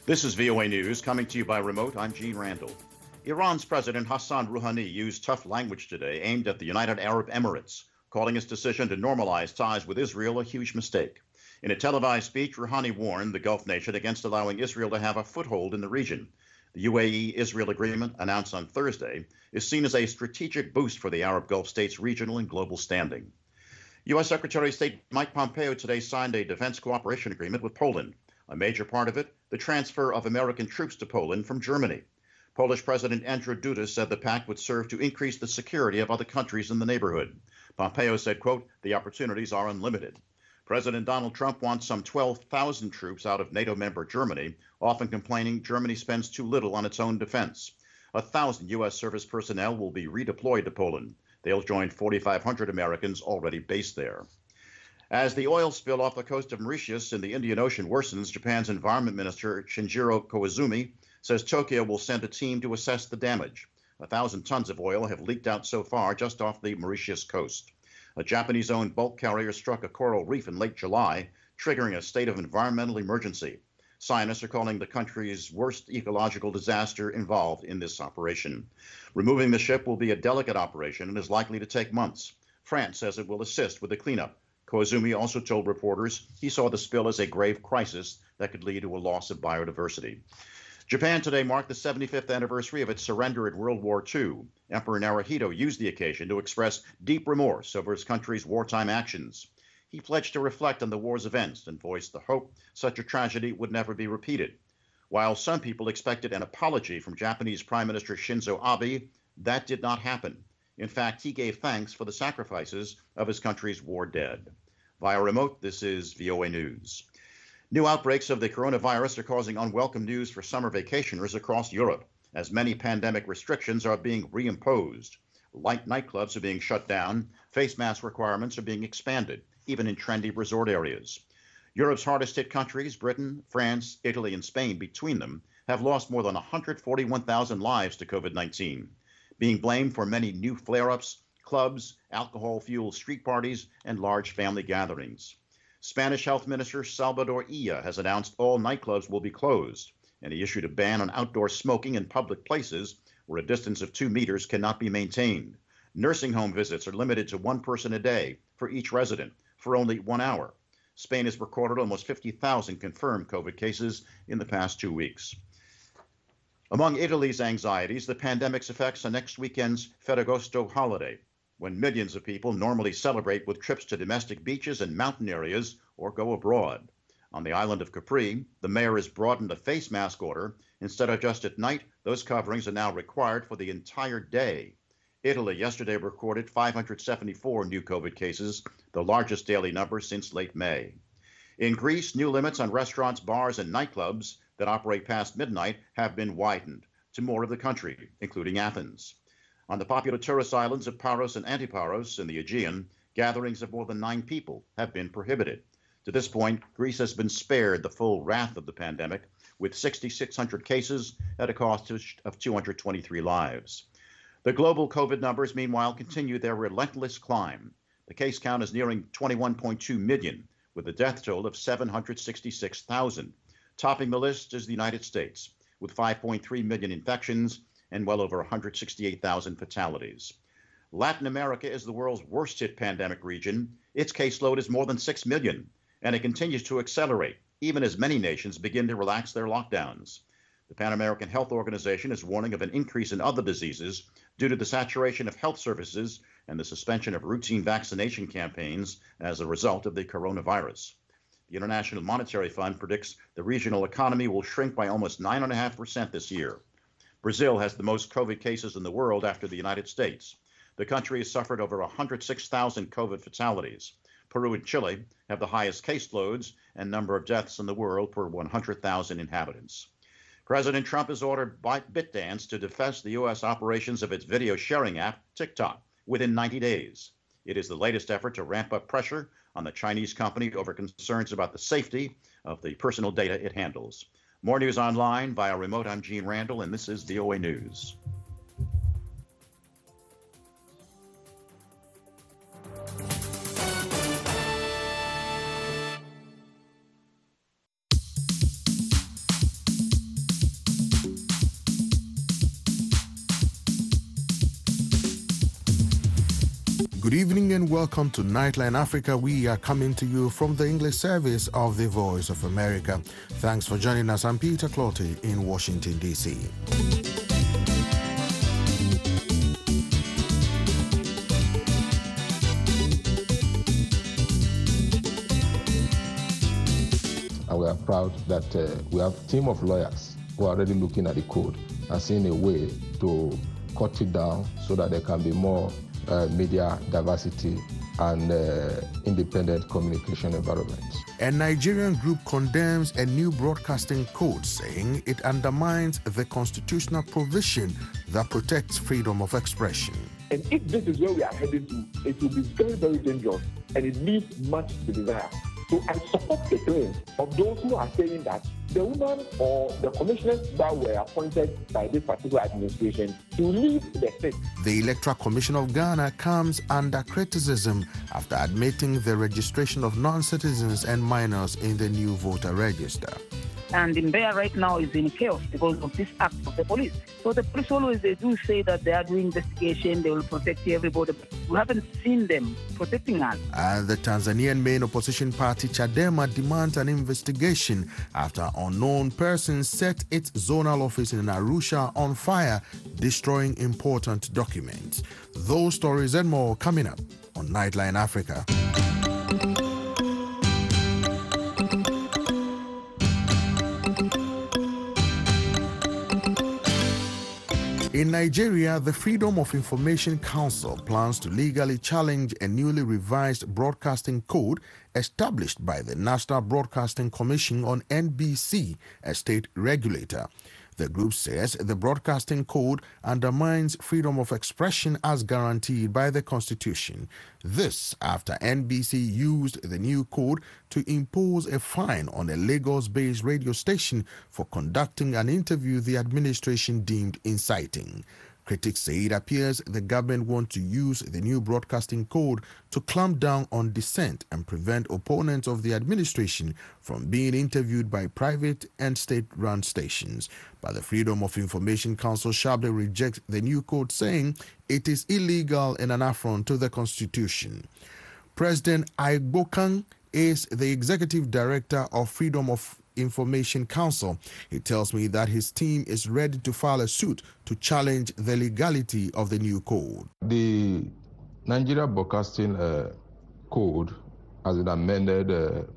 This is VOA News coming to you by remote. I'm Gene Randall. Iran's President Hassan Rouhani used tough language today aimed at the United Arab Emirates, calling his decision to normalize ties with Israel a huge mistake. In a televised speech, Rouhani warned the Gulf nation against allowing Israel to have a foothold in the region. The UAE-Israel agreement, announced on Thursday, is seen as a strategic boost for the Arab Gulf states' regional and global standing. U.S. Secretary of State Mike Pompeo today signed a defense cooperation agreement with Poland. A major part of it, the transfer of American troops to Poland from Germany. Polish President Andrzej Duda said the pact would serve to increase the security of other countries in the neighborhood. Pompeo said, quote, "The opportunities are unlimited." President Donald Trump wants some 12,000 troops out of NATO member Germany, often complaining Germany spends too little on its own defense. 1,000 U.S. service personnel will be redeployed to Poland. They'll join 4,500 Americans already based there. As the oil spill off the coast of Mauritius in the Indian Ocean worsens, Japan's Environment Minister Shinjiro Koizumi says Tokyo will send a team to assess the damage. 1,000 tons of oil have leaked out so far just off the Mauritius coast. A Japanese-owned bulk carrier struck a coral reef in late July, triggering a state of environmental emergency. Scientists are calling the country's worst ecological disaster involved in this operation. Removing the ship will be a delicate operation and is likely to take months. France says it will assist with the cleanup. Koizumi also told reporters he saw the spill as a grave crisis that could lead to a loss of biodiversity. Japan today marked the 75th anniversary of its surrender in World War II. Emperor Naruhito used the occasion to express deep remorse over his country's wartime actions. He pledged to reflect on the war's events and voiced the hope such a tragedy would never be repeated. While some people expected an apology from Japanese Prime Minister Shinzo Abe, that did not happen. In fact, he gave thanks for the sacrifices of his country's war dead. Via remote, this is VOA News. New outbreaks of the coronavirus are causing unwelcome news for summer vacationers across Europe, as many pandemic restrictions are being reimposed. Light nightclubs are being shut down, face mask requirements are being expanded, even in trendy resort areas. Europe's hardest hit countries, Britain, France, Italy, and Spain between them, have lost more than 141,000 lives to COVID-19. Being blamed for many new flare-ups, clubs, alcohol-fueled street parties, and large family gatherings. Spanish Health Minister Salvador Illa has announced all nightclubs will be closed, and he issued a ban on outdoor smoking in public places where a distance of 2 meters cannot be maintained. Nursing home visits are limited to one person a day for each resident for only 1 hour. Spain has recorded almost 50,000 confirmed COVID cases in the past 2 weeks. Among Italy's anxieties, the pandemic's effects on next weekend's Ferragosto holiday, when millions of people normally celebrate with trips to domestic beaches and mountain areas or go abroad. On the island of Capri, the mayor has broadened a face mask order. Instead of just at night, those coverings are now required for the entire day. Italy yesterday recorded 574 new COVID cases, the largest daily number since late May. In Greece, new limits on restaurants, bars, and nightclubs that operate past midnight have been widened to more of the country, including Athens. On the popular tourist islands of Paros and Antiparos in the Aegean, gatherings of more than 9 people have been prohibited. To this point, Greece has been spared the full wrath of the pandemic, with 6,600 cases at a cost of 223 lives. The global COVID numbers, meanwhile, continue their relentless climb. The case count is nearing 21.2 million, with a death toll of 766,000. Topping the list is the United States, with 5.3 million infections and well over 168,000 fatalities. Latin America is the world's worst-hit pandemic region. Its caseload is more than 6 million, and it continues to accelerate, even as many nations begin to relax their lockdowns. The Pan American Health Organization is warning of an increase in other diseases due to the saturation of health services and the suspension of routine vaccination campaigns as a result of the coronavirus. The International Monetary Fund predicts the regional economy will shrink by almost 9.5% this year. Brazil has the most COVID cases in the world after the United States. The country has suffered over 106,000 COVID fatalities. Peru and Chile have the highest caseloads and number of deaths in the world per 100,000 inhabitants. President Trump has ordered ByteDance to divest the U.S. operations of its video sharing app, TikTok, within 90 days. It is the latest effort to ramp up pressure on the Chinese company over concerns about the safety of the personal data it handles. More news online via remote. I'm Gene Randall, and this is VOA News. Good evening and welcome to Nightline Africa. We are coming to you from the English service of the Voice of America. Thanks for joining us. I'm Peter Clotty in Washington, D.C. And we are proud that we have a team of lawyers who are already looking at the code and seeing a way to cut it down so that there can be more media diversity and independent communication environment. A Nigerian group condemns a new broadcasting code, saying it undermines the constitutional provision that protects freedom of expression. And if this is where we are heading to, it will be very, very dangerous, and it leaves much to desire. So I support the claim of those who are saying that the woman or the commissioners that were appointed by this particular administration to leave the state. The Electoral Commission of Ghana comes under criticism after admitting the registration of non-citizens and minors in the new voter register. And Mbeya right now is in chaos because of this act of the police. So the police always, they do say that they are doing investigation, they will protect everybody, but we haven't seen them protecting us. And the Tanzanian main opposition party Chadema demands an investigation after unknown persons set its zonal office in Arusha on fire, destroying important documents. Those stories and more coming up on Nightline Africa. In Nigeria, the Freedom of Information Council plans to legally challenge a newly revised broadcasting code established by the National Broadcasting Commission on NBC, a state regulator. The group says the broadcasting code undermines freedom of expression as guaranteed by the Constitution. This after NBC used the new code to impose a fine on a Lagos-based radio station for conducting an interview the administration deemed inciting. Critics say it appears the government wants to use the new broadcasting code to clamp down on dissent and prevent opponents of the administration from being interviewed by private and state-run stations. But the Freedom of Information Council sharply rejects the new code, saying it is illegal and an affront to the Constitution. President Aigbokan is the executive director of Freedom of Information Council. He tells me that his team is ready to file a suit to challenge the legality of the new code. The Nigeria Broadcasting Code has been amended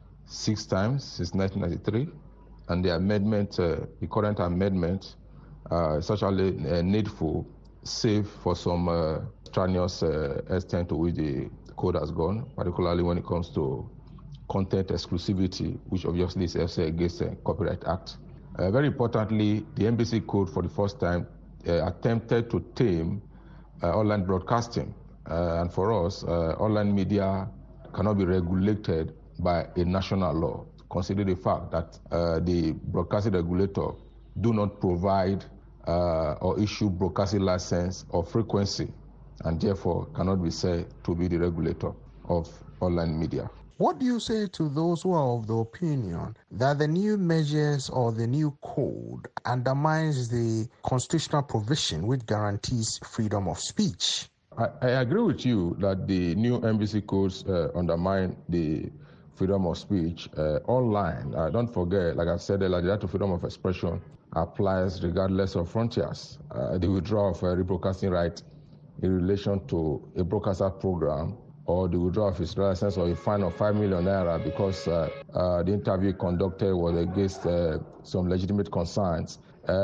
6 times since 1993, and the amendment, the current amendment, is actually needful, save for some strenuous extent to which the code has gone, particularly when it comes to content exclusivity, which obviously is also against the Copyright Act. Very importantly, the NBC Code for the first time attempted to tame online broadcasting. And for us, online media cannot be regulated by a national law, consider the fact that the broadcasting regulator do not provide or issue broadcasting license or frequency, and therefore cannot be said to be the regulator of online media. What do you say to those who are of the opinion that the new measures or the new code undermines the constitutional provision which guarantees freedom of speech? I agree with you that the new NBC codes undermine the freedom of speech online. Don't forget, like I said earlier, the right to freedom of expression applies regardless of frontiers. The withdrawal of a rebroadcasting right in relation to a broadcaster program, or the withdrawal of his license, or a fine of 5 million naira because the interview conducted was against some legitimate concerns.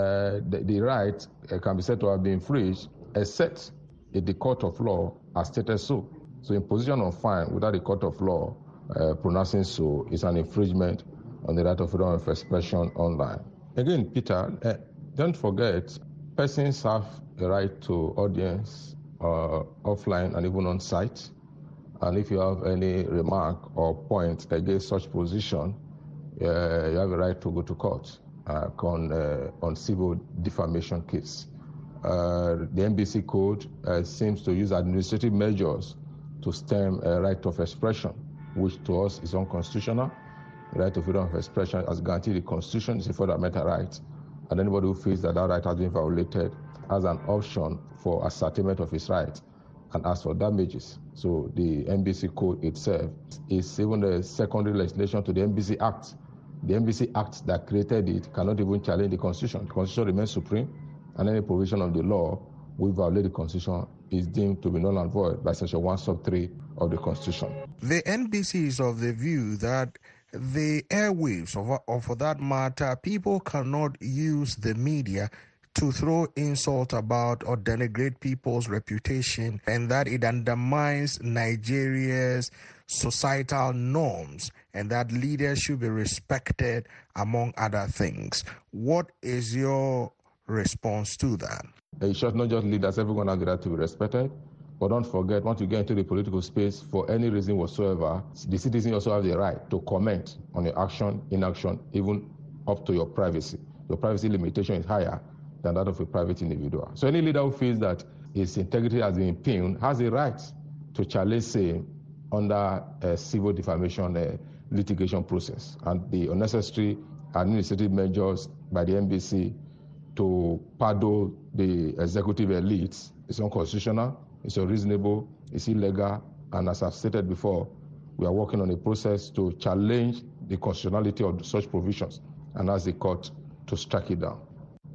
The right can be said to have been infringed, except if the court of law has stated so. So imposition of fine without the court of law pronouncing so is an infringement on the right of freedom of expression online. Again, Peter, don't forget, persons have a right to audience offline and even on site. And if you have any remark or point against such position, you have a right to go to court on civil defamation case. The NBC Code seems to use administrative measures to stem a right of expression, which to us is unconstitutional. The right of freedom of expression as guaranteed in the Constitution is a fundamental right, and anybody who feels that that right has been violated has an option for ascertainment of his right and ask for damages. So the NBC Code itself is even a secondary legislation to the NBC Act. The NBC Act that created it cannot even challenge the Constitution. The Constitution remains supreme, and any provision of the law which violate the Constitution is deemed to be null and void by Section 1 sub 3 of the Constitution. The NBC is of the view that the airwaves, or for that matter, people cannot use the media to throw insult about or denigrate people's reputation, and that it undermines Nigeria's societal norms, and that leaders should be respected, among other things. What is your response to that? It should not just leaders, everyone has the right to be respected. But don't forget, once you get into the political space, for any reason whatsoever, the citizens also have the right to comment on your action, inaction, even up to your privacy. Your privacy limitation is higher than that of a private individual. So any leader who feels that his integrity has been impugned has a right to challenge same under a civil defamation litigation process. And the unnecessary administrative measures by the NBC to paddle the executive elites is unconstitutional, it's unreasonable, it's illegal, and as I've stated before, we are working on a process to challenge the constitutionality of such provisions and ask the court to strike it down.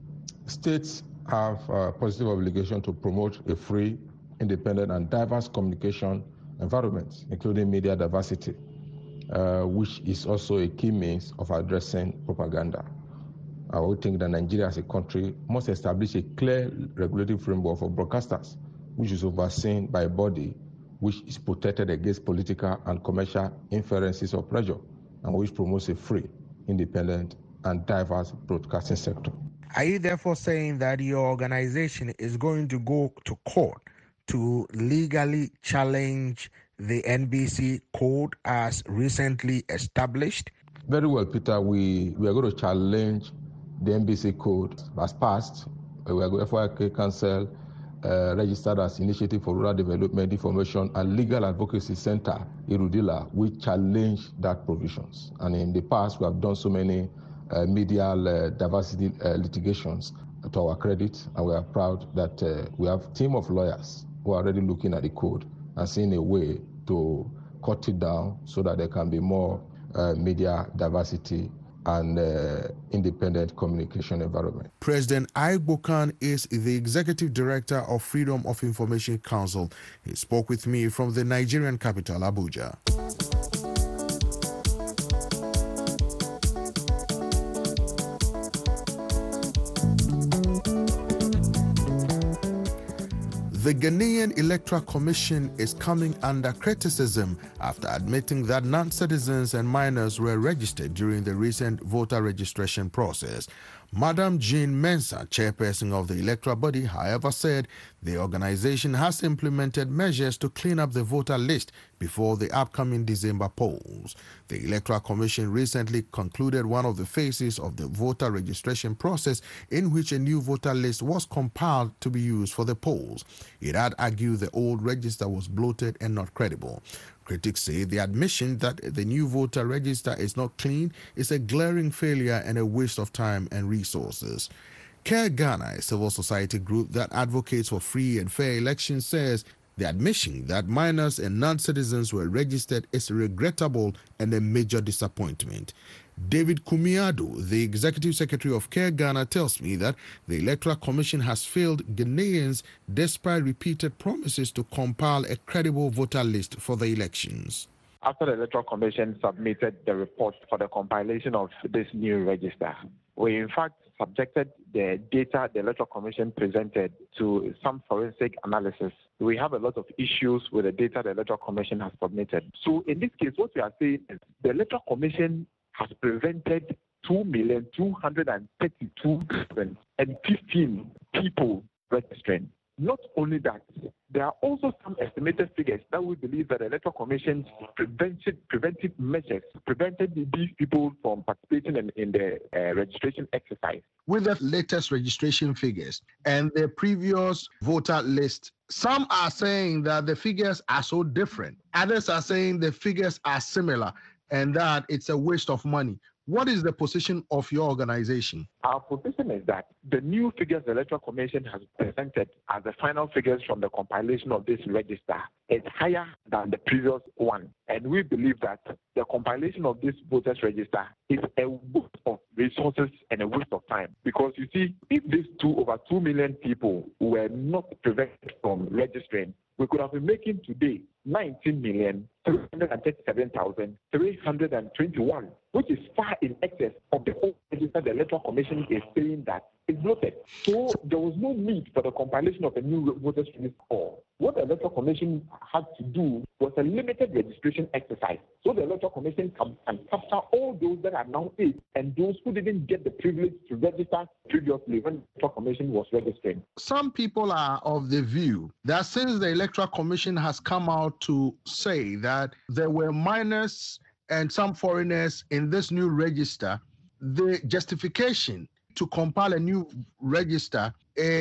States have a positive obligation to promote a free, independent, and diverse communication environment, including media diversity, which is also a key means of addressing propaganda. I would think that Nigeria as a country must establish a clear regulatory framework for broadcasters, which is overseen by a body which is protected against political and commercial inferences or pressure, and which promotes a free, independent, and diverse broadcasting sector. Are you therefore saying that your organization is going to go to court to legally challenge the NBC Code as recently established? Very well, Peter. We are going to challenge the NBC Code as passed. We are going to FYK Council registered as Initiative for Rural Development Information and Legal Advocacy Center, Irudila. We challenge that provisions. And in the past, we have done so many media diversity litigations to our credit, and we are proud that we have a team of lawyers who are already looking at the code and seeing a way to cut it down so that there can be more media diversity and independent communication environment. President Aigbo Khan is the Executive Director of Freedom of Information Council. He spoke with me from the Nigerian capital, Abuja. The Ghanaian Electoral Commission is coming under criticism after admitting that non-citizens and minors were registered during the recent voter registration process. Madam Jean Mensah, chairperson of the electoral body, however, said the organization has implemented measures to clean up the voter list before the upcoming December polls. The Electoral Commission recently concluded one of the phases of the voter registration process in which a new voter list was compiled to be used for the polls. It had argued the old register was bloated and not credible. Critics say the admission that the new voter register is not clean is a glaring failure and a waste of time and resources. Care Ghana, a civil society group that advocates for free and fair elections, says the admission that minors and non-citizens were registered is regrettable and a major disappointment. David Kumiado, the Executive Secretary of Care Ghana, tells me that the Electoral Commission has failed Ghanaians despite repeated promises to compile a credible voter list for the elections. After the Electoral Commission submitted the report for the compilation of this new register, we in fact subjected the data the Electoral Commission presented to some forensic analysis. We have a lot of issues with the data the Electoral Commission has submitted. So in this case, what we are saying is the Electoral Commission has prevented 2,232,015 people registering. Not only that, there are also some estimated figures that we believe that the Electoral Commission's preventive measures prevented these people from participating in the registration exercise. With the latest registration figures and the previous voter list, some are saying that the figures are so different. Others are saying the figures are similar and that it's a waste of money. What is the position of your organization? Our position is that the new figures the Electoral Commission has presented as the final figures from the compilation of this register is higher than the previous one. And we believe that the compilation of this voters register is a waste of resources and a waste of time. Because you see, if these over 2 million people were not prevented from registering, we could have been making today 19,337,321, which is far in excess of the whole register the Electoral Commission is saying that is bloated. So there was no need for the compilation of a new voters register. What the Electoral Commission had to do was a limited registration exercise. So the Electoral Commission can capture all those that are now aged and those who didn't get the privilege to register previously when the Electoral Commission was registering. Some people are of the view that since the Electoral Commission has come out to say that there were minors and some foreigners in this new register, the justification to compile a new register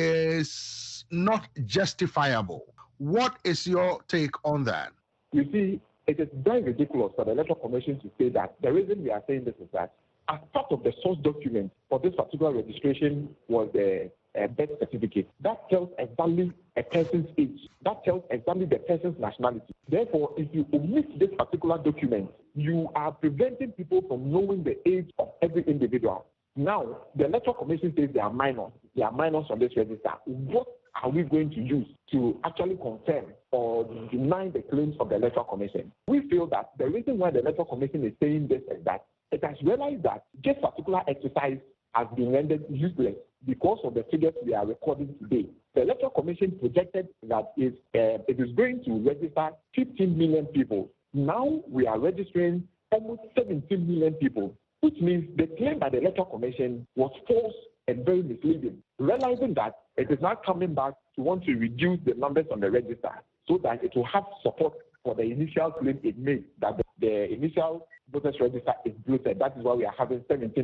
is not justifiable. What is your take on that? You see, it is very ridiculous for the Electoral Commission to say that. The reason we are saying this is that as part of the source document for this particular registration was the birth certificate. That tells exactly a person's age. That tells exactly the person's nationality. Therefore, if you omit this particular document, you are preventing people from knowing the age of every individual. Now, the Electoral Commission says they are minors. They are minors on this register. What are we going to use to actually confirm or deny the claims of the Electoral Commission? We feel that the reason why the Electoral Commission is saying this is that it has realized that this particular exercise has been rendered useless because of the figures we are recording today. The Electoral Commission projected that it is going to register 15 million people. Now we are registering almost 17 million people, which means the claim by the Electoral Commission was false and very misleading. Realizing that, it is now coming back to want to reduce the numbers on the register so that it will have support for the initial claim it made that the initial voters register is bloated. That is why we are having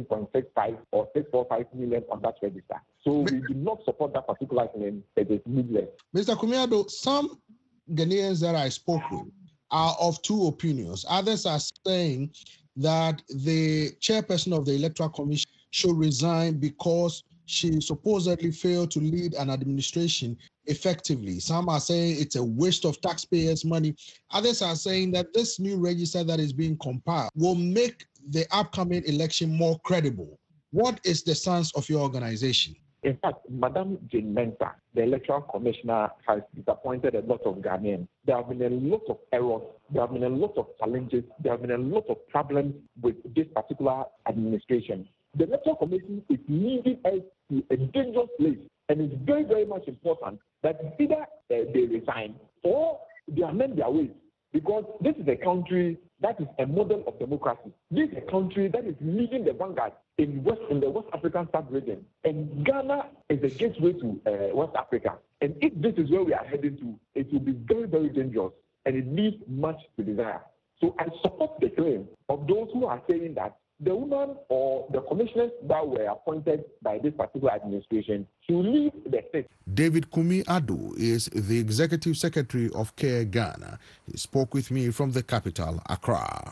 17.65 or 645 million on that register. So we do not support that particular claim. It is needless. Mr. Kumiado, some Ghanaians that I spoke with are of two opinions. Others are saying that the chairperson of the Electoral Commission should resign because she supposedly failed to lead an administration effectively. Some are saying it's a waste of taxpayers' money. Others are saying that this new register that is being compiled will make the upcoming election more credible. What is the stance of your organization? In fact, Madam Jane Mensah, the Electoral Commissioner, has disappointed a lot of Ghanaians. There have been a lot of errors. There have been a lot of challenges. There have been a lot of problems with this particular administration. The Electoral Commission is leading us to a dangerous place, and it's very, very much important that either they resign or they amend their ways, because this is a country that is a model of democracy. This is a country that is leading the vanguard in the West African sub-region, and Ghana is a gateway to West Africa. And if this is where we are heading to, it will be very, very dangerous, and it leaves much to desire. So I support the claim of those who are saying that the woman or the commissioners that were appointed by this particular administration should leave the state. David Kumiado is the Executive Secretary of CARE Ghana. He spoke with me from the capital, Accra.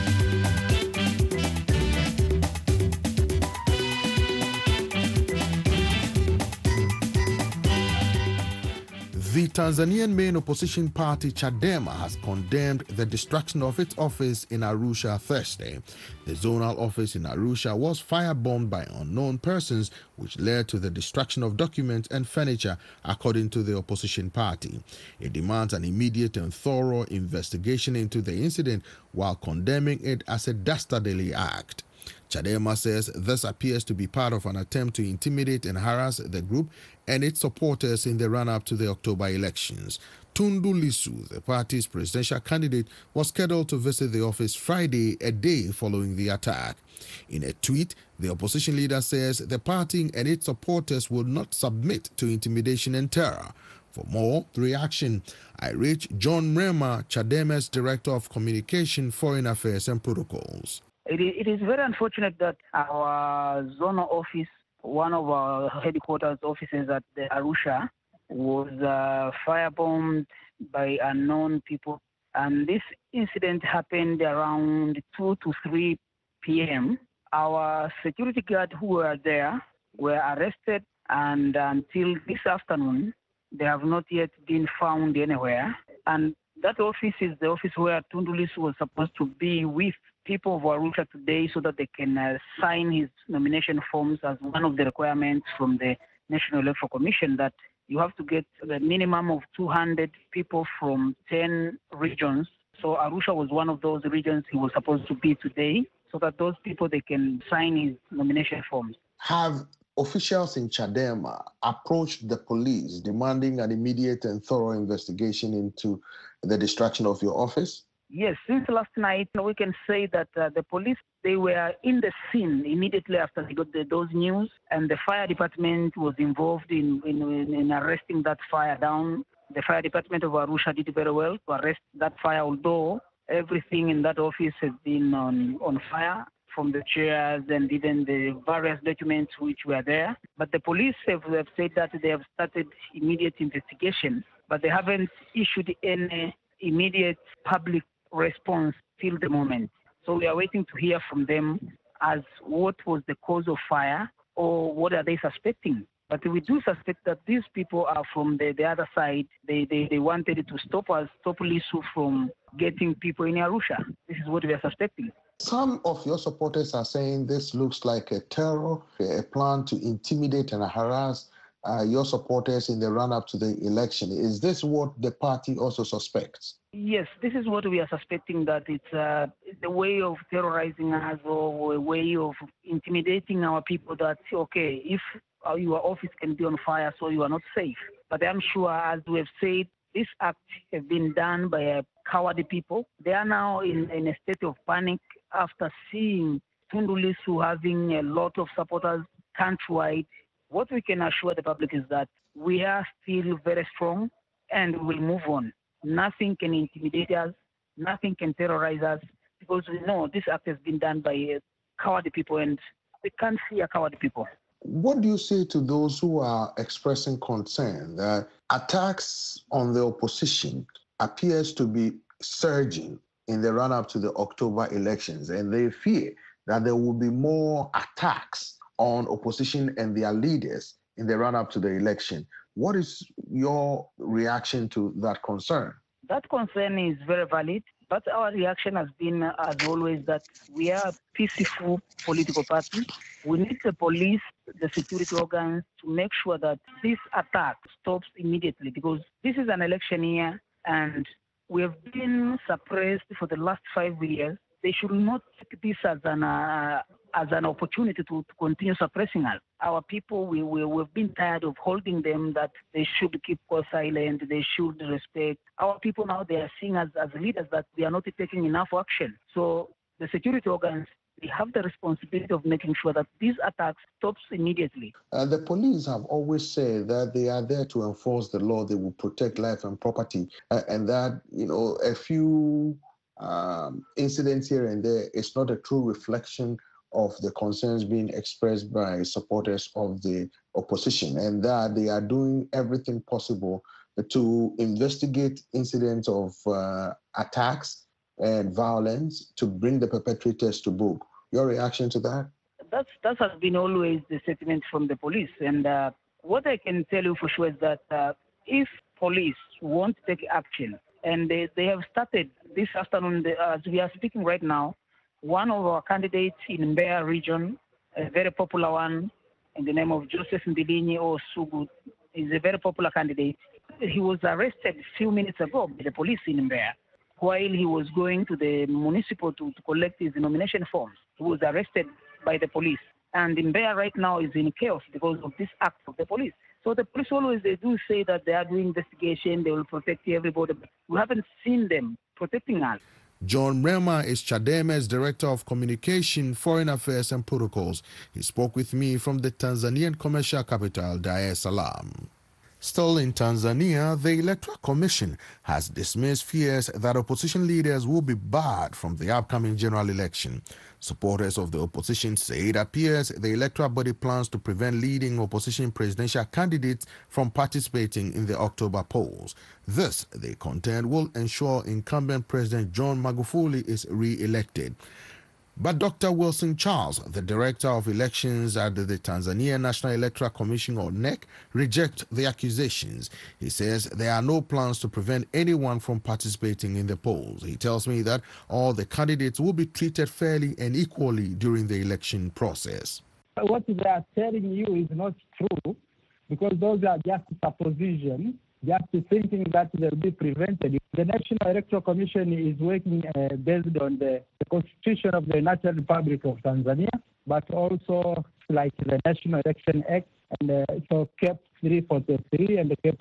The Tanzanian main opposition party Chadema has condemned the destruction of its office in Arusha Thursday. The zonal office in Arusha was firebombed by unknown persons, which led to the destruction of documents and furniture, according to the opposition party. It demands an immediate and thorough investigation into the incident while condemning it as a dastardly act. Chadema says this appears to be part of an attempt to intimidate and harass the group and its supporters in the run-up to the October elections. Tundu Lissu, the party's presidential candidate, was scheduled to visit the office Friday, a day following the attack. In a tweet, the opposition leader says the party and its supporters will not submit to intimidation and terror. For more reaction, I reach John Mrema, Chadema's Director of Communication, Foreign Affairs and Protocols. It is very unfortunate that our zonal office, one of our headquarters offices at the Arusha, was firebombed by unknown people. And this incident happened around 2 to 3 p.m. Our security guard who were there were arrested, and until this afternoon, they have not yet been found anywhere. And that office is the office where Tundu Lissu was supposed to be with people of Arusha today so that they can sign his nomination forms as one of the requirements from the National Electoral Commission, that you have to get the minimum of 200 people from 10 regions. So Arusha was one of those regions he was supposed to be today, so that those people, they can sign his nomination forms. Have officials in Chadema approached the police demanding an immediate and thorough investigation into the destruction of your office? Yes, since last night, we can say that the police, they were in the scene immediately after they got those news, and the fire department was involved in arresting that fire down. The fire department of Arusha did very well to arrest that fire, although everything in that office has been on fire, from the chairs and even the various documents which were there. But the police have said that they have started immediate investigation, but they haven't issued any immediate public response till the moment. So we are waiting to hear from them as what was the cause of fire or what are they suspecting. But we do suspect that these people are from the other side. They wanted to stop Lissu from getting people in Arusha. This is what we are suspecting. Some of your supporters are saying this looks like a terror, a plan to intimidate and harass your supporters in the run-up to the election. Is this what the party also suspects? Yes, this is what we are suspecting, that it's a way of terrorizing us or a way of intimidating our people that, okay, if your office can be on fire, so you are not safe. But I'm sure, as we have said, this act has been done by cowardly people. They are now in a state of panic after seeing Tundu Lissu having a lot of supporters countrywide. What we can assure the public is that we are still very strong and we will move on. Nothing can intimidate us, nothing can terrorize us, because we know this act has been done by cowardly people, and we can't fear cowardly people. What do you say to those who are expressing concern that attacks on the opposition appears to be surging in the run-up to the October elections, and they fear that there will be more attacks on opposition and their leaders in the run-up to the election? What is your reaction to that concern? That concern is very valid, but our reaction has been, as always, that we are a peaceful political party. We need the police, the security organs to make sure that this attack stops immediately, because this is an election year and we have been suppressed for the last 5 years. They should not take this as an opportunity to continue suppressing us. Our people, we've been tired of holding them, that they should keep silent, they should respect. Our people now, they are seeing us as leaders that we are not taking enough action. So the security organs, they have the responsibility of making sure that these attacks stops immediately. The police have always said that they are there to enforce the law, they will protect life and property, and that, a few incidents here and there is not a true reflection of the concerns being expressed by supporters of the opposition, and that they are doing everything possible to investigate incidents of attacks and violence to bring the perpetrators to book. Your reaction to that? That has been always the statement from the police. And what I can tell you for sure is that if police won't take action, and they have started this afternoon, as we are speaking right now, one of our candidates in Mbeya region, a very popular one, in the name of Joseph Mbilinyi or Sugu, is a very popular candidate. He was arrested a few minutes ago by the police in Mbeya while he was going to the municipal to collect his nomination forms. He was arrested by the police. And Mbeya right now is in chaos because of this act of the police. So the police always, they do say that they are doing investigation, they will protect everybody. But we haven't seen them protecting us. John Mrema is Chadema's Director of Communication, Foreign Affairs and Protocols. He spoke with me from the Tanzanian commercial capital, Dar es Salaam. Still in Tanzania, the Electoral Commission has dismissed fears that opposition leaders will be barred from the upcoming general election. Supporters of the opposition say it appears the electoral body plans to prevent leading opposition presidential candidates from participating in the October polls. This, they contend, will ensure incumbent President John Magufuli is re-elected. But Dr. Wilson Charles, the Director of Elections at the Tanzania National Electoral Commission, or NEC, rejects the accusations. He says there are no plans to prevent anyone from participating in the polls. He tells me that all the candidates will be treated fairly and equally during the election process. What they are telling you is not true, because those are just suppositions, just thinking that they'll be prevented. The National Electoral Commission is working based on the Constitution of the United Republic of Tanzania, but also like the National Election Act, and so KEP 343 and the KEP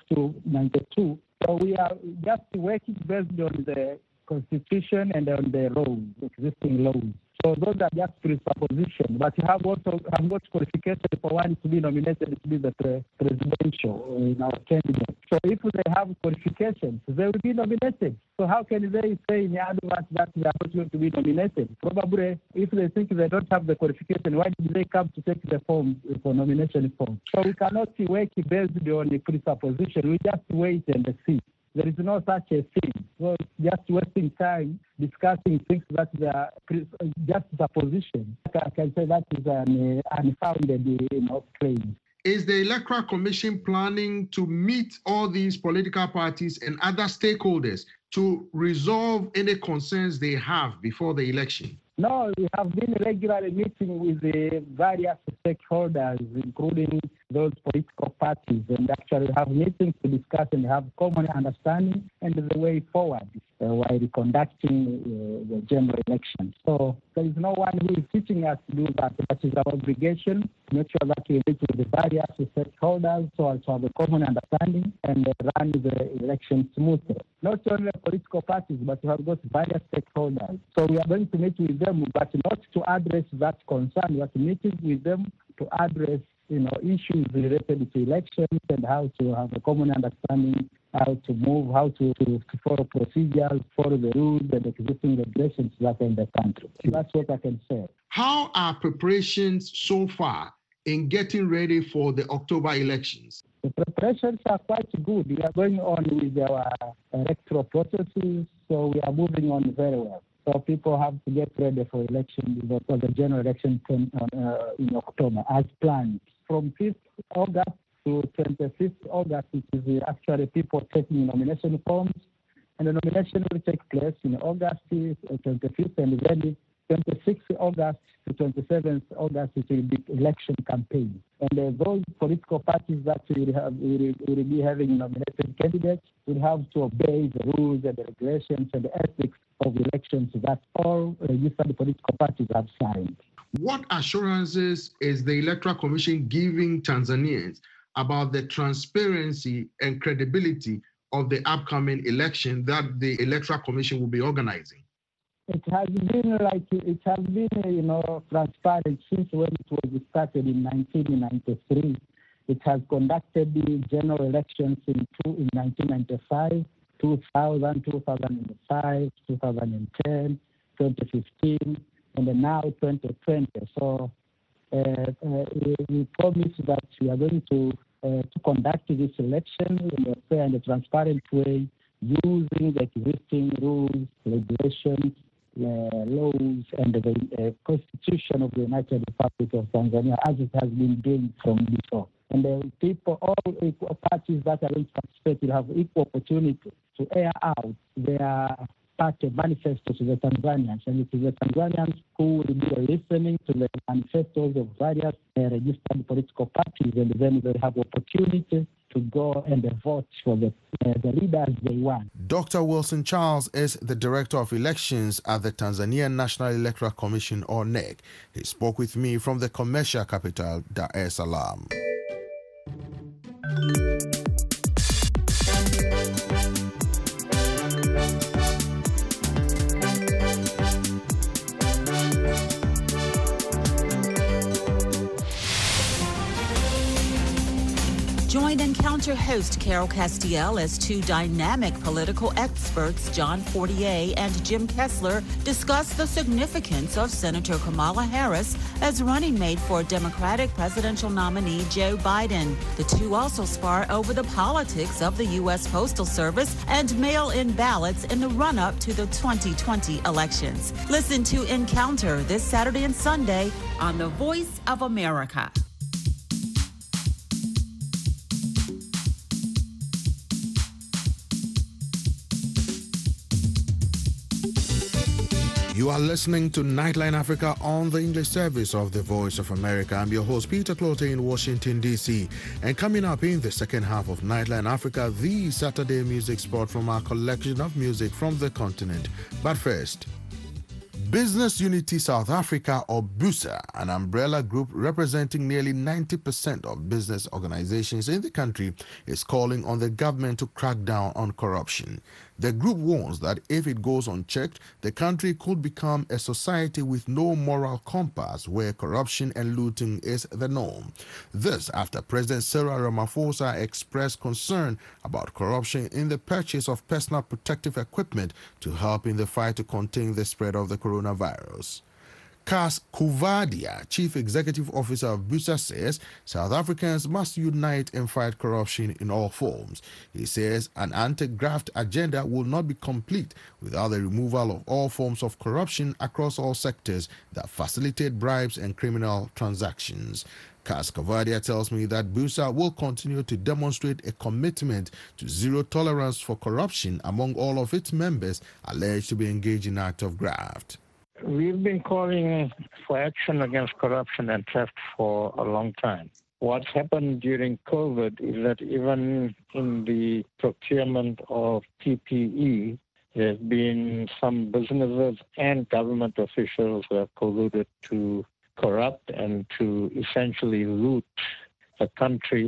292. So we are just working based on the Constitution and on the laws, existing laws. So those are just presuppositions. But you have got qualification for one to be nominated to be the presidential candidate. So if they have qualifications, they will be nominated. So how can they say in advance that they are not going to be nominated? Probably, if they think they don't have the qualification, why did they come to take the form for nomination form? So we cannot work based on the presupposition. We just wait and see. There is no such a thing. So just wasting time discussing things that they are just supposition. I can say that is an unfounded claim. Is the Electoral Commission planning to meet all these political parties and other stakeholders to resolve any concerns they have before the election? No, we have been regularly meeting with the various stakeholders, including those political parties, and actually have meetings to discuss and have common understanding and the way forward while conducting the general election. So there is no one who is teaching us to do that. That is our obligation to make sure that we meet with the various stakeholders so as to have a common understanding and run the election smoothly. Not only political parties, but we have got various stakeholders. So we are going to meet with them, but not to address that concern. We are meeting with them to address issues related to elections and how to have a common understanding, how to move, how to follow procedures, follow the rules and existing regulations that are in the country. That's what I can say. How are preparations so far in getting ready for the October elections? The preparations are quite good. We are going on with our electoral processes, so we are moving on very well. So people have to get ready for election, for the general election in October, as planned. From 5th August to 25th August, it is actually people taking nomination forms, and the nomination will take place in August 25th, and then 26th August to 27th August, it will be election campaign. And those political parties that will be having nominated candidates will have to obey the rules and the regulations and the ethics of elections that all registered political parties have signed. What assurances is the Electoral Commission giving Tanzanians about the transparency and credibility of the upcoming election that the Electoral Commission will be organizing? It has been transparent since when it was started in 1993. It has conducted the general elections in 1995, 2000, 2005, 2010, 2015, and now 2020. So we promise that we are going to conduct this election in a fair and transparent way, using the existing rules, regulations, laws, and the Constitution of the United Republic of Tanzania, as it has been doing from before. And the people, all equal parties that are going to participate will have equal opportunity to air out their party manifesto to the Tanzanians. And it is the Tanzanians who will be listening to the manifestos of various registered political parties, and then they have opportunity to go and vote for the leaders they want. Dr. Wilson Charles is the Director of Elections at the Tanzania National Electoral Commission, or NEC. He spoke with me from the commercial capital, Dar es Salaam. Join Encounter host Carol Castiel as two dynamic political experts, John Fortier and Jim Kessler, discuss the significance of Senator Kamala Harris as running mate for Democratic presidential nominee Joe Biden. The two also spar over the politics of the U.S. Postal Service and mail-in ballots in the run-up to the 2020 elections. Listen to Encounter this Saturday and Sunday on The Voice of America. You are listening to Nightline Africa on the English service of the Voice of America. I'm your host, Peter Clote in Washington, D.C. And coming up in the second half of Nightline Africa, the Saturday music spot from our collection of music from the continent. But first, Business Unity South Africa, or BUSA, an umbrella group representing nearly 90% of business organizations in the country, is calling on the government to crack down on corruption. The group warns that if it goes unchecked, the country could become a society with no moral compass where corruption and looting is the norm. This after President Cyril Ramaphosa expressed concern about corruption in the purchase of personal protective equipment to help in the fight to contain the spread of the coronavirus. Cas Kuvadia, Chief Executive Officer of BUSA, says South Africans must unite and fight corruption in all forms. He says an anti-graft agenda will not be complete without the removal of all forms of corruption across all sectors that facilitate bribes and criminal transactions. Cas Kuvadia tells me that BUSA will continue to demonstrate a commitment to zero tolerance for corruption among all of its members alleged to be engaged in acts of graft. We've been calling for action against corruption and theft for a long time. What's happened during COVID is that even in the procurement of PPE, there's been some businesses and government officials who have colluded to corrupt and to essentially loot the country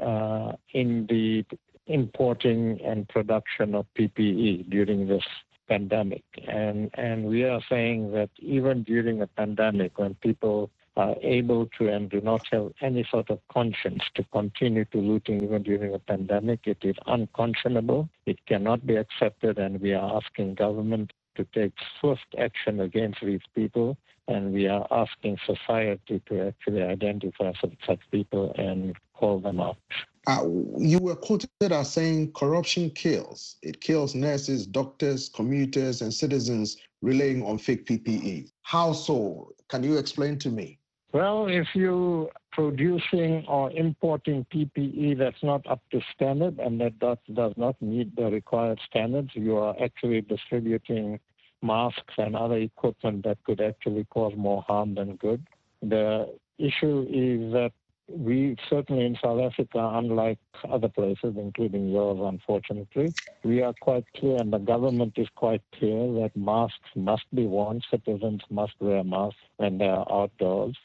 in the importing and production of PPE during this pandemic. And we are saying that even during a pandemic, when people are able to and do not have any sort of conscience to continue to looting even during a pandemic, it is unconscionable. It cannot be accepted, and we are asking government to take swift action against these people, and we are asking society to actually identify such people and call them out. You were quoted as saying corruption kills. It kills nurses, doctors, commuters, and citizens relying on fake PPE. How so? Can you explain to me? Well, if you're producing or importing PPE that's not up to standard and that does not meet the required standards, you are actually distributing masks and other equipment that could actually cause more harm than good. The issue is that we certainly in South Africa, unlike other places, including yours, unfortunately, we are quite clear, and the government is quite clear, that masks must be worn. Citizens must wear masks when they are outdoors.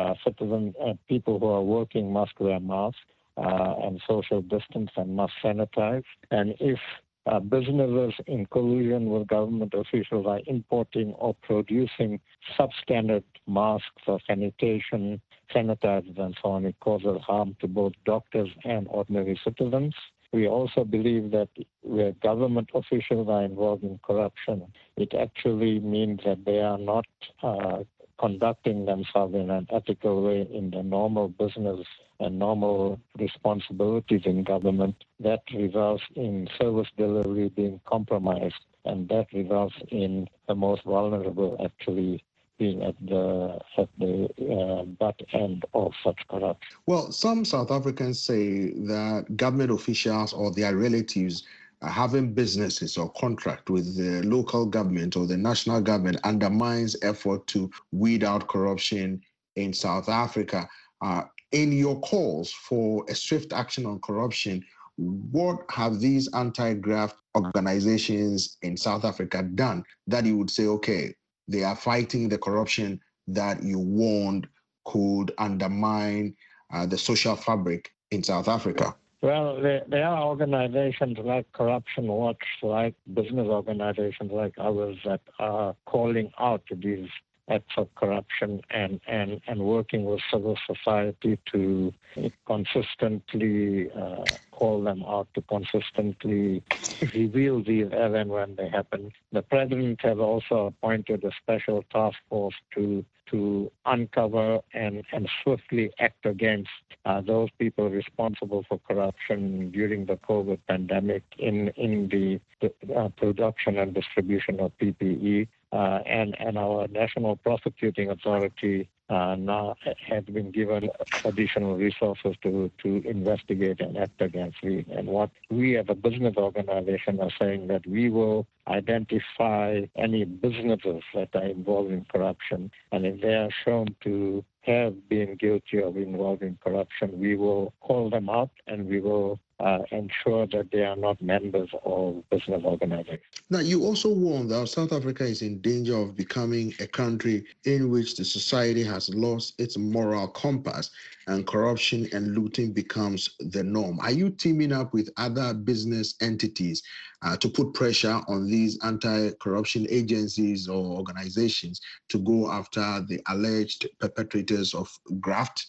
People who are working must wear masks and social distance and must sanitize. And if businesses in collusion with government officials are importing or producing substandard masks or sanitation, sanitizers and so on, it causes harm to both doctors and ordinary citizens. We also believe that where government officials are involved in corruption, it actually means that they are not conducting themselves in an ethical way in the normal business and normal responsibilities in government. That results in service delivery being compromised, and that results in the most vulnerable actually being at the butt end of such corruption. Well, some South Africans say that government officials or their relatives are having businesses or contract with the local government or the national government undermines effort to weed out corruption in South Africa. In your calls for a swift action on corruption, what have these anti-graft organizations in South Africa done that you would say, okay, they are fighting the corruption that you warned could undermine the social fabric in South Africa? Well, there are organizations like Corruption Watch, like business organizations like ours that are calling out these acts of corruption and working with civil society to consistently call them out, to consistently reveal these as and when they happen. The President has also appointed a special task force to uncover and swiftly act against those people responsible for corruption during the COVID pandemic in the production and distribution of PPE. And our National Prosecuting Authority now has been given additional resources to investigate and act against these. And what we as a business organization are saying that we will identify any businesses that are involved in corruption, and if they are shown to have been guilty of involving corruption, we will call them out and we will ensure that they are not members of business organizations. Now, you also warned that South Africa is in danger of becoming a country in which the society has lost its moral compass and corruption and looting becomes the norm. Are you teaming up with other business entities to put pressure on these anti-corruption agencies or organizations to go after the alleged perpetrators of graft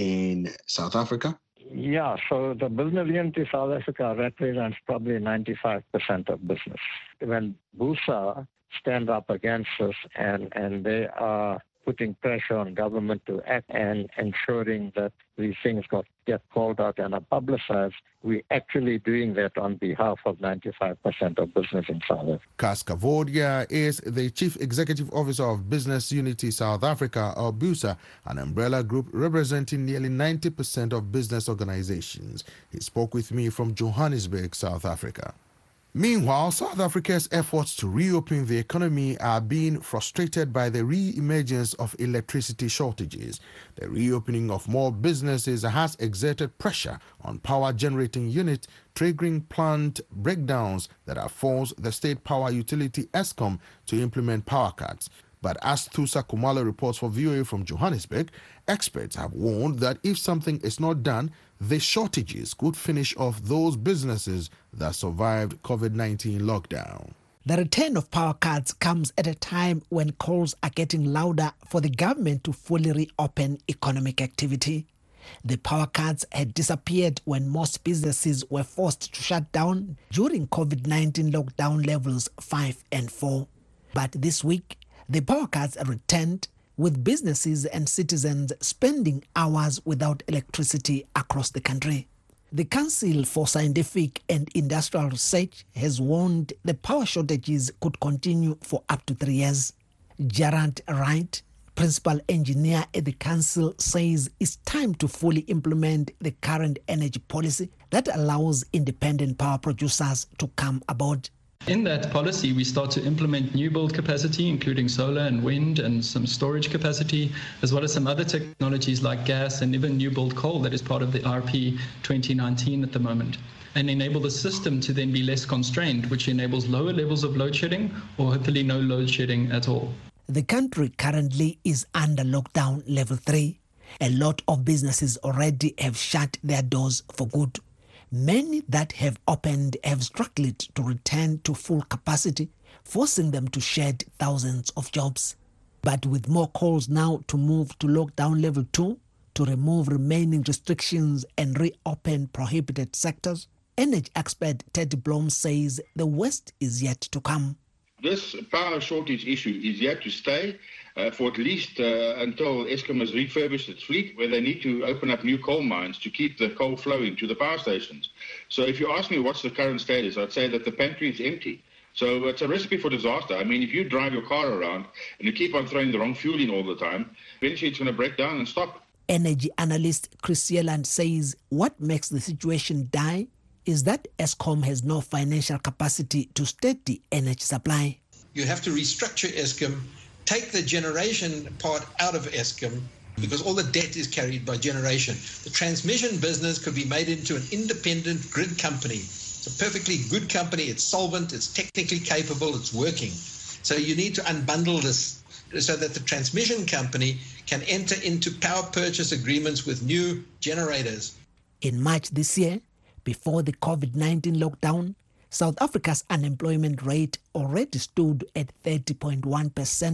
in South Africa? Yeah, so the business unit in South Africa represents probably 95% of business. When BUSA stand up against us and they are putting pressure on government to act and ensuring that these things get called out and are publicized, we're actually doing that on behalf of 95% of business in South Africa. Cas Kavodia is the Chief Executive Officer of Business Unity South Africa, or BUSA, an umbrella group representing nearly 90% of business organizations. He spoke with me from Johannesburg, South Africa. Meanwhile, South Africa's efforts to reopen the economy are being frustrated by the re-emergence of electricity shortages. The reopening of more businesses has exerted pressure on power generating units, triggering plant breakdowns that have forced the state power utility Eskom to implement power cuts. But as Thusa Kumalo reports for VOA from Johannesburg, experts have warned that if something is not done, the shortages could finish off those businesses that survived COVID-19 lockdown. The return of power cuts comes at a time when calls are getting louder for the government to fully reopen economic activity. The power cuts had disappeared when most businesses were forced to shut down during COVID-19 lockdown levels 5 and 4. But this week, the power cuts returned, with businesses and citizens spending hours without electricity across the country. The Council for Scientific and Industrial Research has warned the power shortages could continue for up to 3 years. Gerard Wright, principal engineer at the Council, says it's time to fully implement the current energy policy that allows independent power producers to come aboard. In that policy, we start to implement new build capacity, including solar and wind and some storage capacity, as well as some other technologies like gas and even new build coal that is part of the RP 2019 at the moment, and enable the system to then be less constrained, which enables lower levels of load shedding or hopefully no load shedding at all. The country currently is under lockdown level 3. A lot of businesses already have shut their doors for good. Many that have opened have struggled to return to full capacity, forcing them to shed thousands of jobs. But with more calls now to move to lockdown level 2, to remove remaining restrictions and reopen prohibited sectors, energy expert Ted Blom says the worst is yet to come. This power shortage issue is yet to stay for at least until Eskom has refurbished its fleet, where they need to open up new coal mines to keep the coal flowing to the power stations. So if you ask me what's the current status, I'd say that the pantry is empty. So it's a recipe for disaster. I mean, if you drive your car around and you keep on throwing the wrong fuel in all the time, eventually it's going to break down and stop. Energy analyst Chris Yelland says what makes the situation dire is that Eskom has no financial capacity to steady energy supply. You have to restructure Eskom, take the generation part out of Eskom, because all the debt is carried by generation. The transmission business could be made into an independent grid company. It's a perfectly good company. It's solvent. It's technically capable. It's working. So you need to unbundle this so that the transmission company can enter into power purchase agreements with new generators. In March this year, before the COVID-19 lockdown, South Africa's unemployment rate already stood at 30.1%,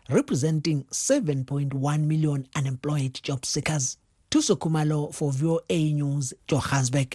representing 7.1 million unemployed job seekers. Tuso Kumalo for VOA News, Johannesburg.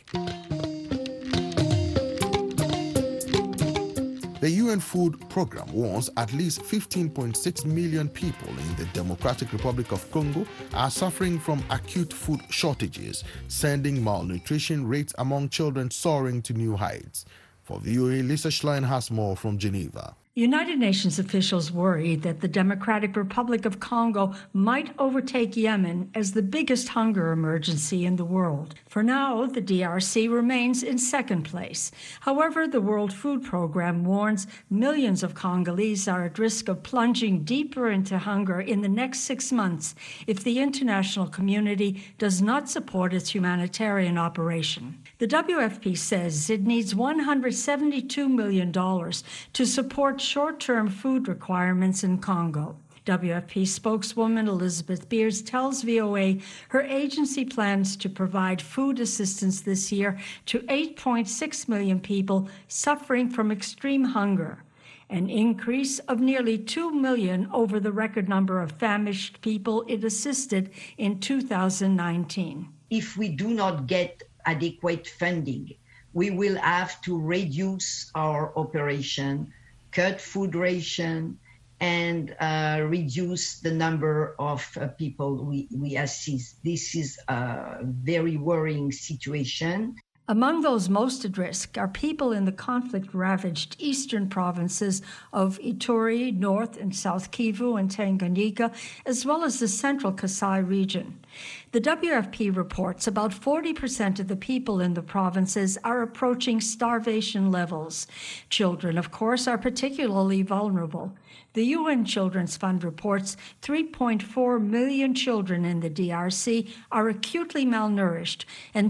The UN Food Programme warns at least 15.6 million people in the Democratic Republic of Congo are suffering from acute food shortages, sending malnutrition rates among children soaring to new heights. For VOA, Lisa Schlein has more from Geneva. United Nations officials worry that the Democratic Republic of Congo might overtake Yemen as the biggest hunger emergency in the world. For now, the DRC remains in second place. However, the World Food Programme warns millions of Congolese are at risk of plunging deeper into hunger in the next 6 months if the international community does not support its humanitarian operation. The WFP says it needs $172 million to support short-term food requirements in Congo. WFP spokeswoman Elizabeth Beers tells VOA her agency plans to provide food assistance this year to 8.6 million people suffering from extreme hunger, an increase of nearly 2 million over the record number of famished people it assisted in 2019. If we do not get adequate funding, we will have to reduce our operation, cut food ration, and reduce the number of people we assist. This is a very worrying situation. Among those most at risk are people in the conflict-ravaged eastern provinces of Ituri, North and South Kivu, and Tanganyika, as well as the central Kasai region. The WFP reports about 40% of the people in the provinces are approaching starvation levels. Children, of course, are particularly vulnerable. The UN Children's Fund reports 3.4 million children in the DRC are acutely malnourished and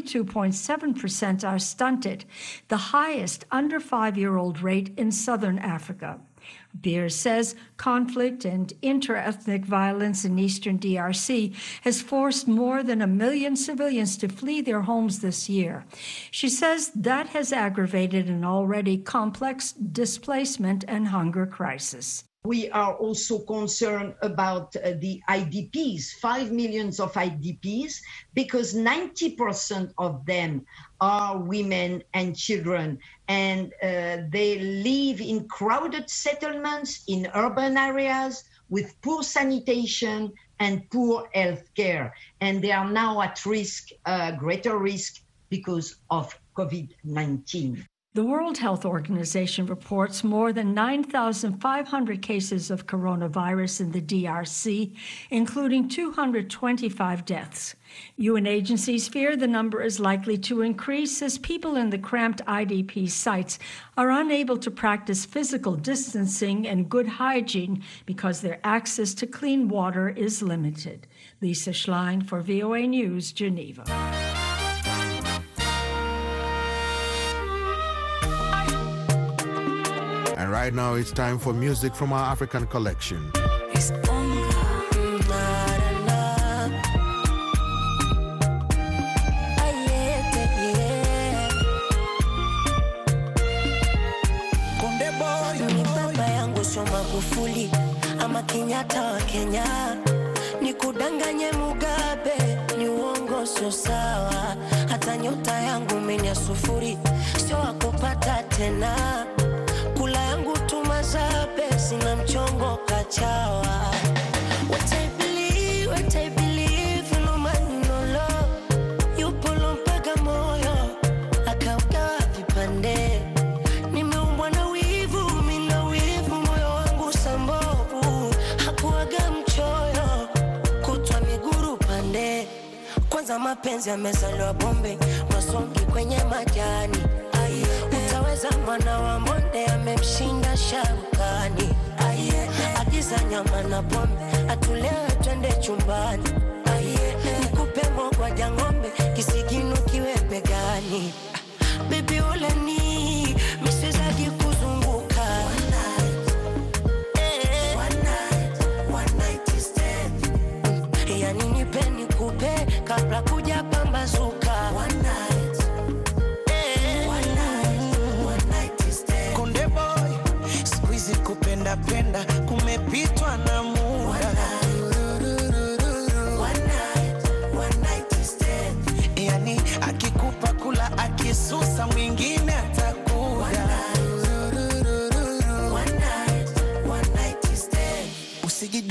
42.7% are stunted, the highest under 5-year-old rate in southern Africa. Beers says conflict and inter-ethnic violence in eastern DRC has forced more than 1 million civilians to flee their homes this year. She says that has aggravated an already complex displacement and hunger crisis. We are also concerned about the IDPs, 5 million of IDPs, because 90% of them are women and children, and they live in crowded settlements in urban areas with poor sanitation and poor health care. And they are now at risk, greater risk, because of COVID-19. The World Health Organization reports more than 9,500 cases of coronavirus in the DRC, including 225 deaths. UN agencies fear the number is likely to increase as people in the cramped IDP sites are unable to practice physical distancing and good hygiene because their access to clean water is limited. Lisa Schlein for VOA News, Geneva. And right now it's time for music from our African collection. Magufuli ama Kenyatta wa Kenya, nikudanganye Mugabe ni uongo, sio sawa. Hata nyota yangu mimi ya sufuri, sio wakupata tena. Kula yangu tumazabe, sina mchongo kachawa. What I believe, no man no love. Yupo mpaka moyo, akaugawa vipande. Nimeumbwa na wivu, mina wivu, moyo wangu sambovu. Hakuwaga mchoyo, kutwa miguru pande. Kwanza mapenzi yamezaliwa bombe, masongi kwenye majani. Utaweza mwana wa mbonde amemshinda sharukani. Agiza nyama na pombe, atulewe twende chumbani. Nikupe mogwa ng'ombe, kisigino kiwe begani. Baby uleni, misizaji kuzunguka. One night is dead. Yani nipe nikupe, kabla kuja pambazuka. One night is dead. Konde boy, squeeze kupenda penda, kumepitwa na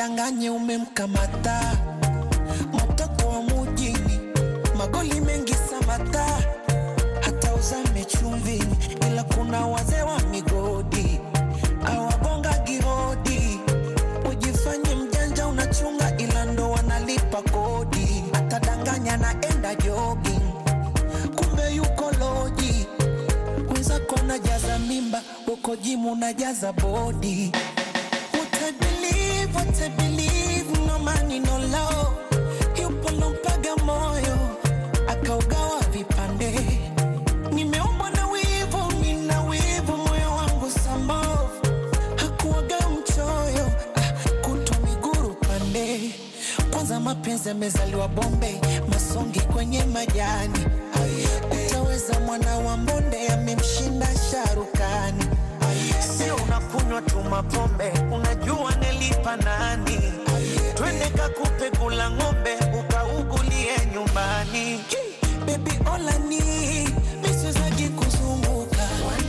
usidanganye umemkamata mtoto wa mujini, magoli mengi samata, hata uzame chumvini, ila kuna wazee wa migodi awagonga gihodi. Ujifanye mjanja unachunga, ila ndo wanalipa kodi. Atadanganya naenda jogging, kumbe yuko loji. Wenzako najaza mimba, uko jimu najaza body. What I believe, no money, no love. Yupo lompaga moyo, akaugawa vipande. Nimeumbwa na wivu, nina wivu, moyo wangu sambavu. Hakuwaga mchoyo, kutwa miguru pande. Kwanza mapenzi yamezaliwa Bombay, masongi kwenye majani. Utaweza mwana wa mbonde, amemshinda Sharukani. Sio unakunywa tu mapombe, unajua nilipa nani? Twende kakupe kula ng'ombe, ukaugulie nyumbani. Baby all I need, misizagi kuzunguka.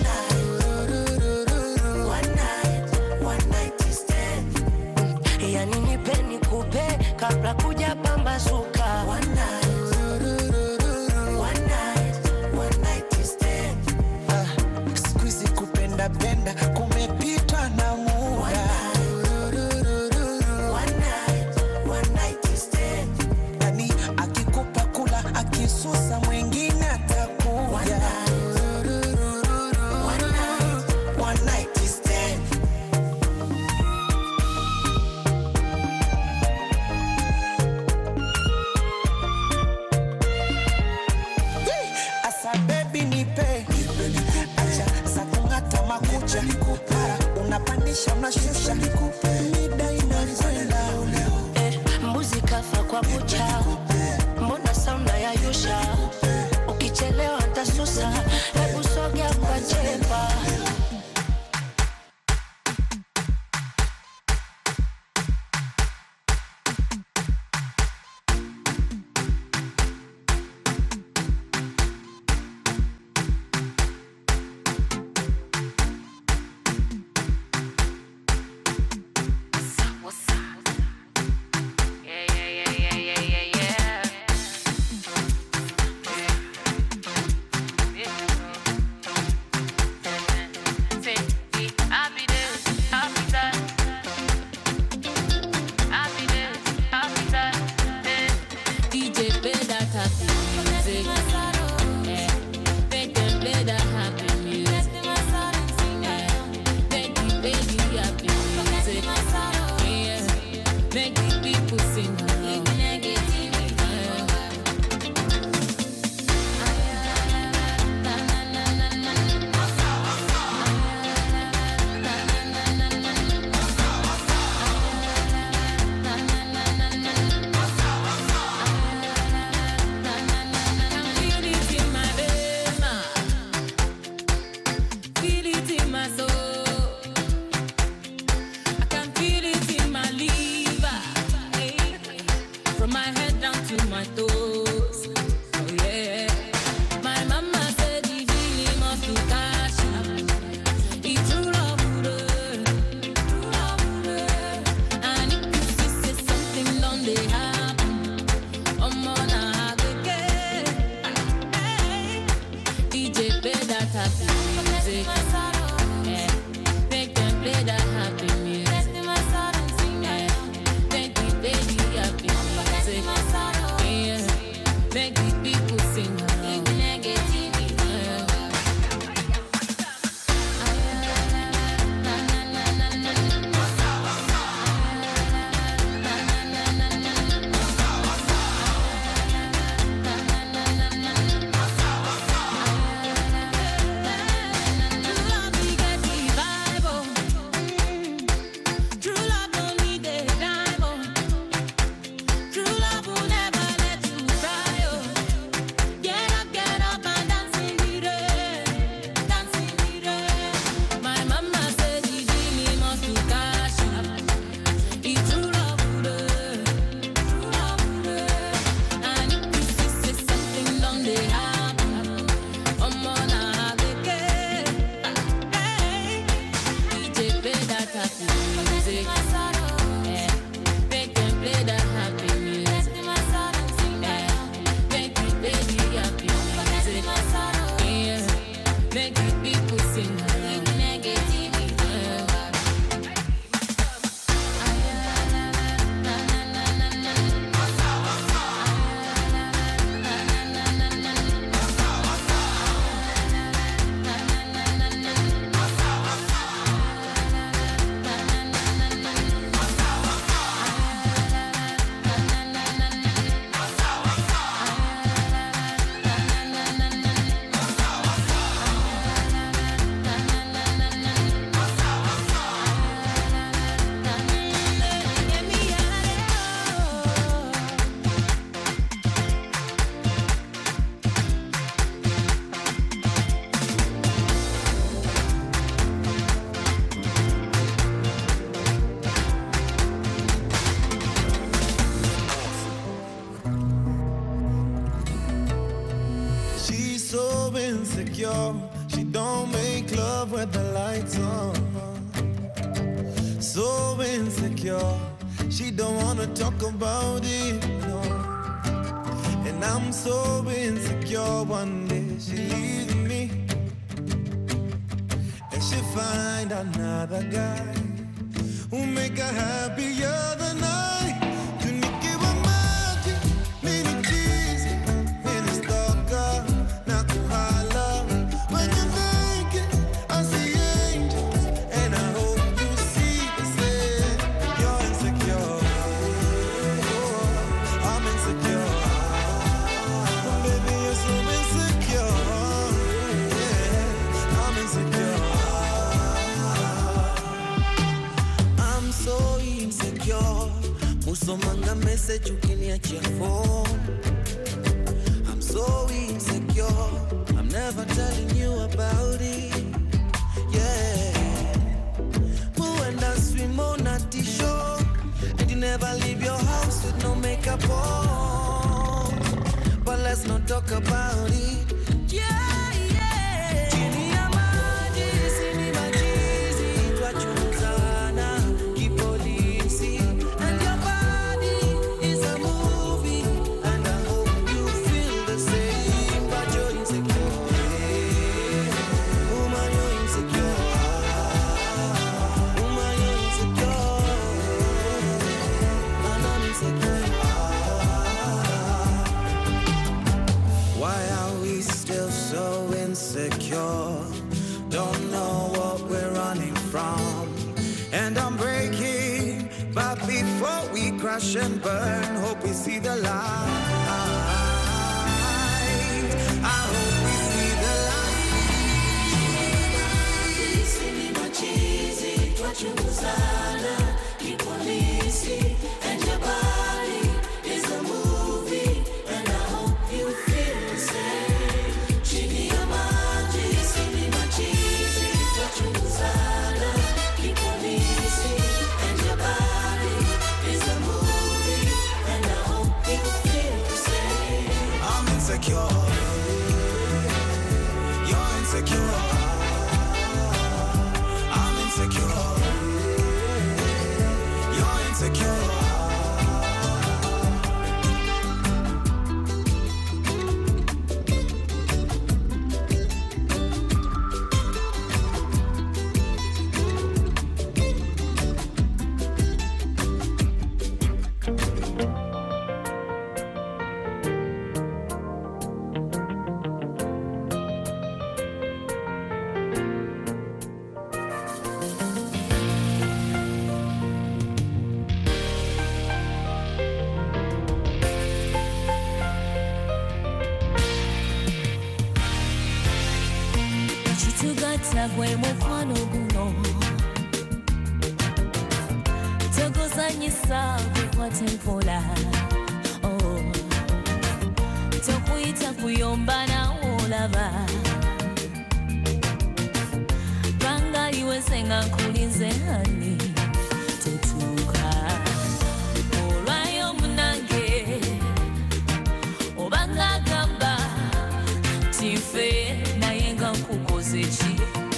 One night stand. Yani nipe nikupe, kabla kuja pambazuka. One night stand. Squeeze kupenda penda, kumepitwa na muda. One night stand. Yani akikupa kula, akisusa mwingine atakuja. One night stand. Asa baby nipe, acha sakungata makucha. Mara unapandisha unashusha, mida inakwenda. Mbuzi kafa kwa bucha, mbona sauna ya yusha? Ukichelewa tasusa, hebu sogea kwa chepa. True love will never let you cry. so insecure. She don't make love with the lights on. So insecure. She don't wanna talk about it, no. And I'm so insecure. One day she leaves me and she find another guy who make her happier than I. Usomanga message ukiniachia phone. I'm so insecure. I'm never telling you about it. Yeah. Muenda swim on a t-shirt and you never leave your house with no makeup on. But let's not talk about it. Yeah. Don't know what we're running from, and I'm breaking, but before we crash and burn, hope we see the light. I hope we see the light. And your body is a movie, and I hope you feel the same. You're insecure. I'm insecure. You're insecure. Gwe mukwano guno togozanyisa gukwate mpola tokuyita kuyomba nawo olaba bangaliwe senga nkulinze hani tetuuka olwayo munange obanga gamba tife naye nga nkukoze ki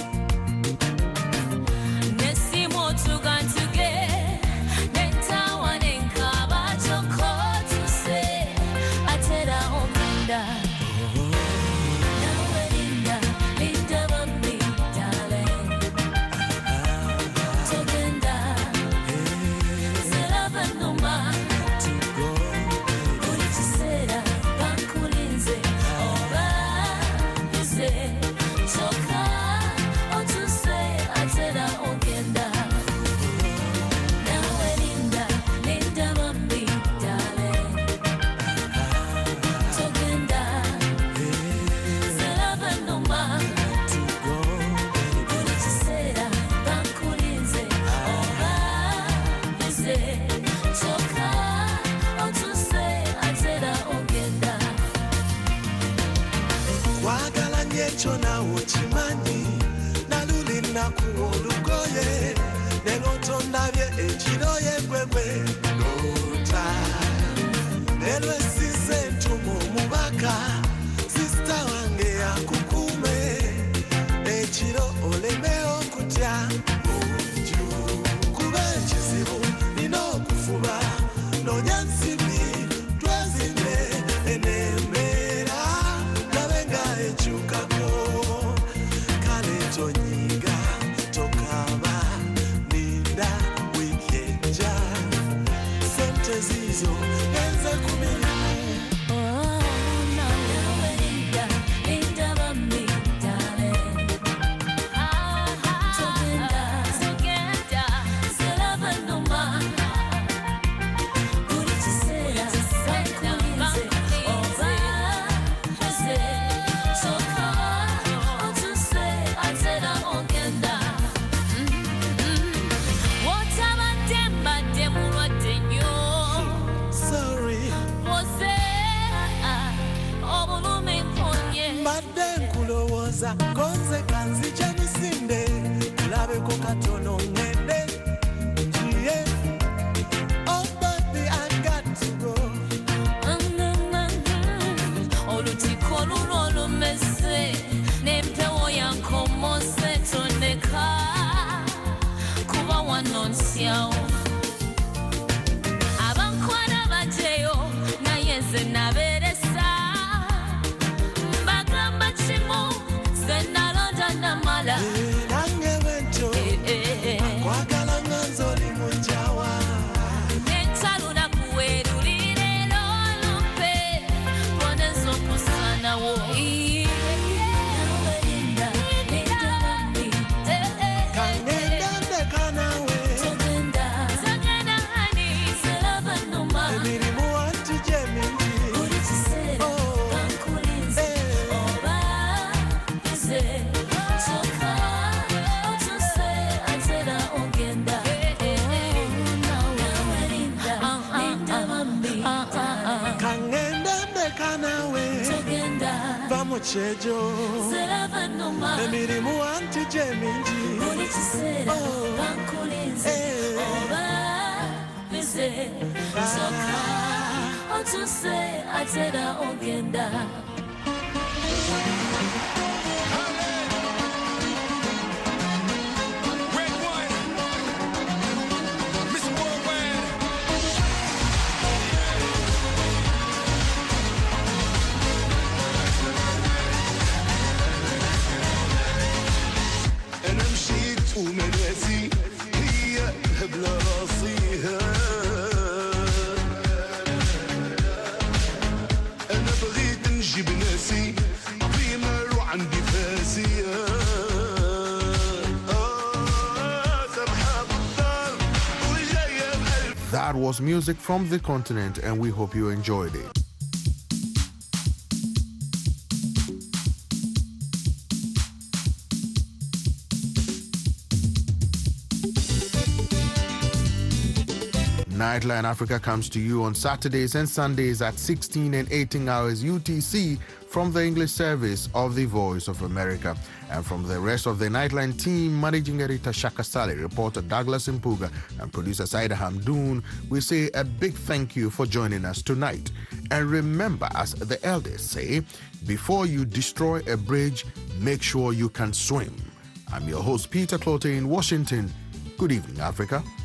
Echo na uchimanyi naluli nakuolugoye nelotondabye ekiroye gwegwe lota nelwesize ntumu mubaka sista wange olutiko luno olumeze n'empewo yankomose tondeka kuba wanonsyawo abankwana bajeyo naye nze nabeeresa mbagamba kimu ze nalonda namala nange bwentyo kwagala nga nzoli mu njawa nentaluna kuwerulire lolumpe boneza okusanawo kangenda ndeka nawe togenda hani selaba numa emirimu wantu gye mingi buli kiseera kankulinze oba nze kyokka otuse atera ogenda linda bambi kangenda ndeka nawe togenda va mu kyejo selaba numa emirimu wantu gye mingi buli kiseera kankulinze oba nze kyokka otuse atera ogenda أنا مشيت ومناسي هي هبلة راسيها أنا بغيت نجيب ناسي قيمة وعندي فاسية سرحة بالدار وجاية بقلب. That was music from the continent, and we hope you enjoyed it. Nightline Africa comes to you on Saturdays and Sundays at 16 and 18 hours UTC from the English service of the Voice of America. And from the rest of the Nightline team, Managing Editor Shaka Sali, reporter Douglas Mpuga, and producer Saida Hamdoon, we say a big thank you for joining us tonight. And remember, as the elders say, before you destroy a bridge, make sure you can swim. I'm your host, Peter Clote in Washington. Good evening, Africa.